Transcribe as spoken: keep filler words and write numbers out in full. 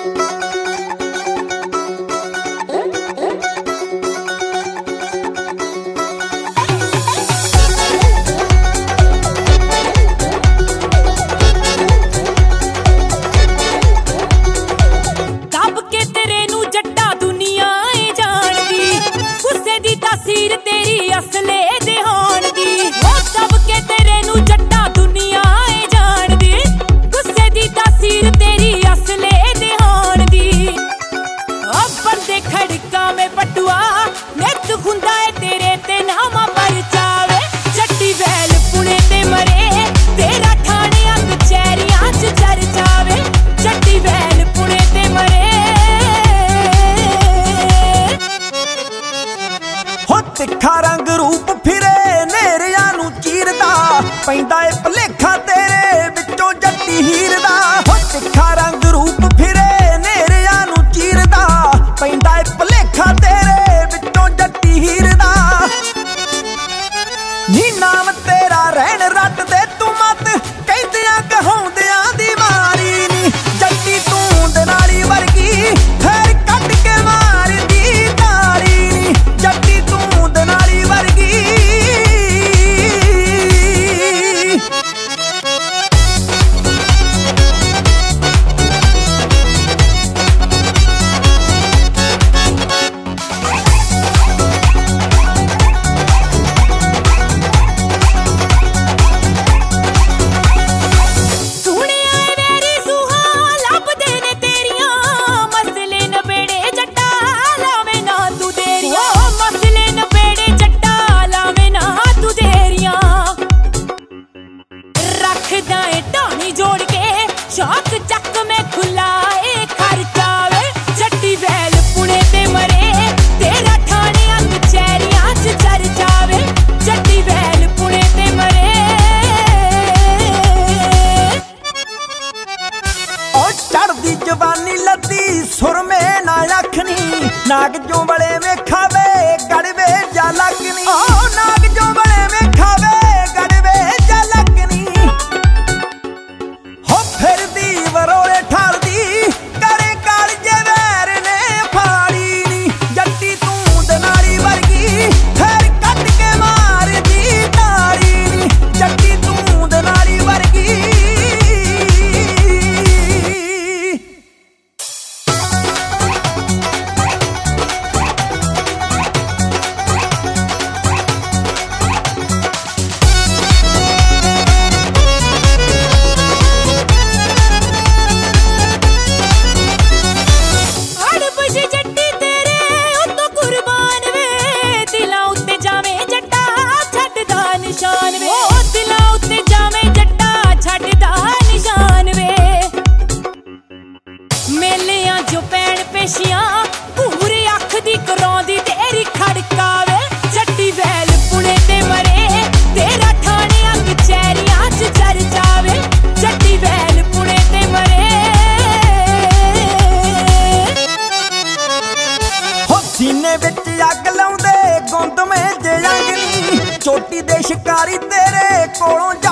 तिखा रंग रूप फिरे नेरिया नू चीरदा पैंदा ए भलेखा तेरे विचों जट्टी हीर दा। हो तिखा रंग रूप फिरे नेरिया नू चीरदा पैंदा ए भलेखा तेरे विचों जट्टी हीर दा। नी नाम तेरा रहन रट दे तू मत कहदियां कहाउंदियां दी मारी नी जट्टी तू दनाली वर्गी फेर कट के मार दी तारी नी जट्टी तू दनाली वर्गी। जोड़ के शौक चक में खुला ए खर्चा वे जट्टी बैल पुणे ते मरे तेरा ठाणे अंग चैरियां च चर्चा वे जट्टी बैल पुणे ते मरे। ओ चढ़दी जवानी लदी सुर में ना अखनी नाग जो बड़े में खावे गड़वे जा लगनी। ओ नाग जो बड़े में खावे गड़वे जा लगनी। फिर दी वरोले ठालदी करे कालजे वैर ने फाड़ी नी जट्टी तू दनाली वर्गी फिर कट के मार दी तारी नी जट्टी तू दनाली वर्गी। जो पैण पेशियां पूरी अख दी करांदी तेरी खड़कावे जट्टी बैल पुणे ते मरे तेरा ठाणे अंग चैरियां च चर जावे जट्टी बैल पुणे ते मरे। हो सीने विच अग लाउंदे गुंद में जे अंगनी चोटी दे शिकारी तेरे कोलों